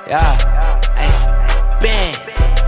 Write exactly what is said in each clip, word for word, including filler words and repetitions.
Yeah, hey, bang.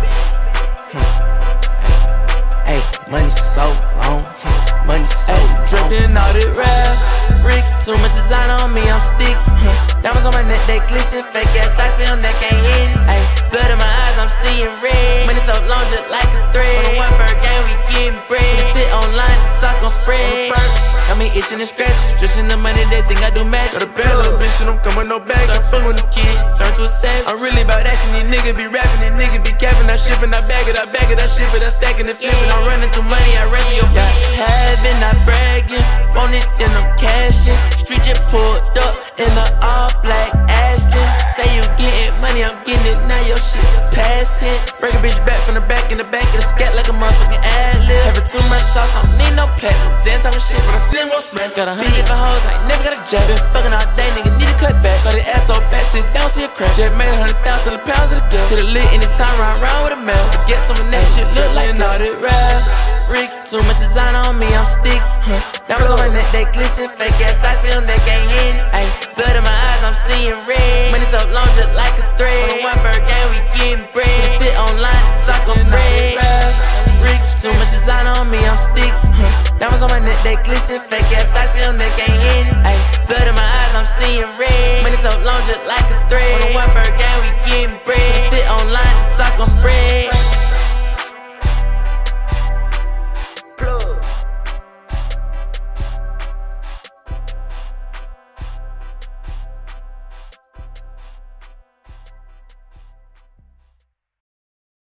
Hey, money so long, money so long. Drippin' all the rap, Rick. Too much design on me, I'm sticky. Diamonds on my neck, they glisten. Fake ass icy on neck, ain't in. Ay, blood in my eyes, I'm seeing red. Money so long, just like a thread. On the one bird game, we getting bread. Fit online, the sauce gon' spread. Got me itching and scratching, stretching the money, they think I do magic. Got a bad little bitch, she don't come with no bag. Start fucking with the kid, turn to a savage. I'm really about action, these niggas be rapping, these niggas be capping. I shipping, I bag it, I bag it, I ship it, I stacking it, flipping. I'm running through money, I run through your yeah. Having, not bragging, want it, then I'm cashing. Street just pulled up in the all black Aston. Say you getting money, I'm getting it, now your shit past ten. Break a bitch back from the back, in the back of the scat like a motherfucking ad-lib. Having too much sauce, I don't need no platinum. Zan talking shit, but I see him on smack. Got a hundred different hoes, I ain't never got a job. Been fucking all day, nigga, need a cut back. So the ass so fat, sit down, see a crack. Just made a hundred thousand pounds of the girl. Hit a lick anytime, round round with a mail. Get some of that shit, look like all that rap. Rick, too much design on me, I'm sticky. Huh. Diamonds on my neck, they glisten. Fake ass icy on neck, ain't in. Ay, blood in my eyes, I'm seeing red. Money so long, just like a thread. On the one bird game, we getting bread. Fit online, the sauce gon' spread. Rick, too much design on me, I'm sticky. Huh. Diamonds on my neck, they glisten. Fake ass icy on neck, ain't in. Ay, blood in my eyes, I'm seeing red. Money so long, just like a thread. On the one bird game, we getting bread. Fit online, the sauce gon' spread.